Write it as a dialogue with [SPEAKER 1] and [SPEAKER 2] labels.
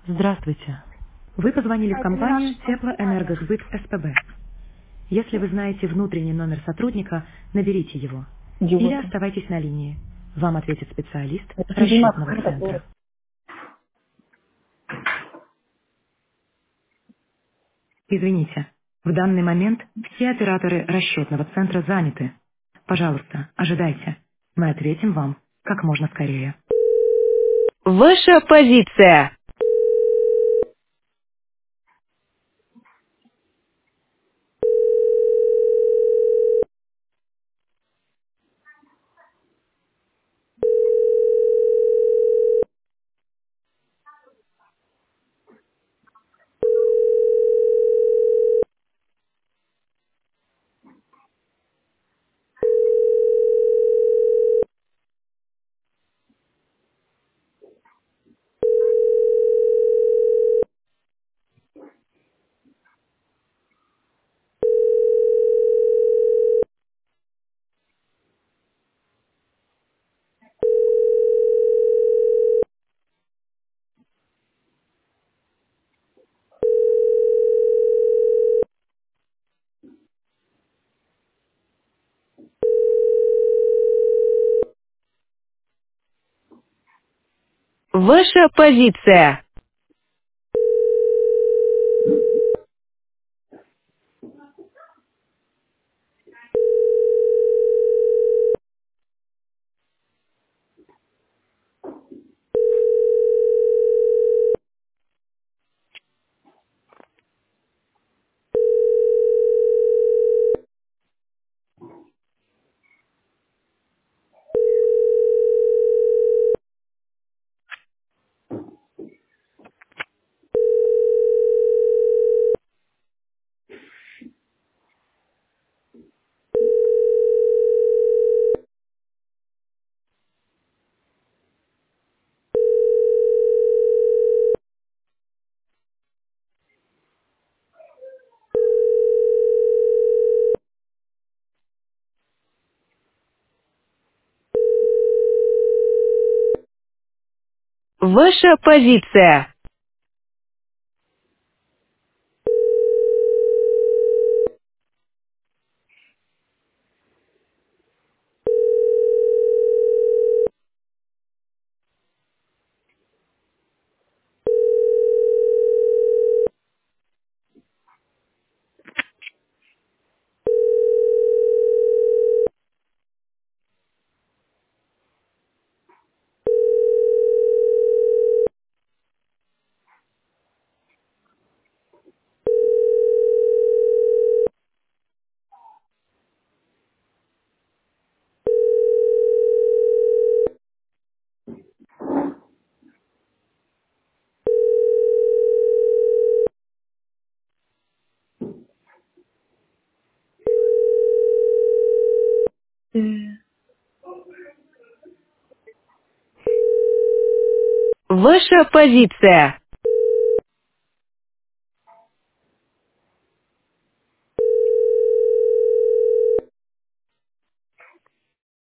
[SPEAKER 1] Здравствуйте. Вы позвонили в компанию
[SPEAKER 2] 12
[SPEAKER 1] Теплоэнергосбыт СПБ. Если вы знаете внутренний номер сотрудника, наберите его. Или
[SPEAKER 2] идиоты.
[SPEAKER 1] оставайтесь на линии. Вам ответит специалист
[SPEAKER 2] Это же зима
[SPEAKER 1] расчетного
[SPEAKER 2] какая-то
[SPEAKER 1] центра.
[SPEAKER 2] город.
[SPEAKER 1] Извините, в данный момент все операторы расчетного центра заняты. Пожалуйста, ожидайте. Мы ответим вам как можно скорее. Ваша позиция. Ваша позиция. Ваша позиция. Ваша позиция.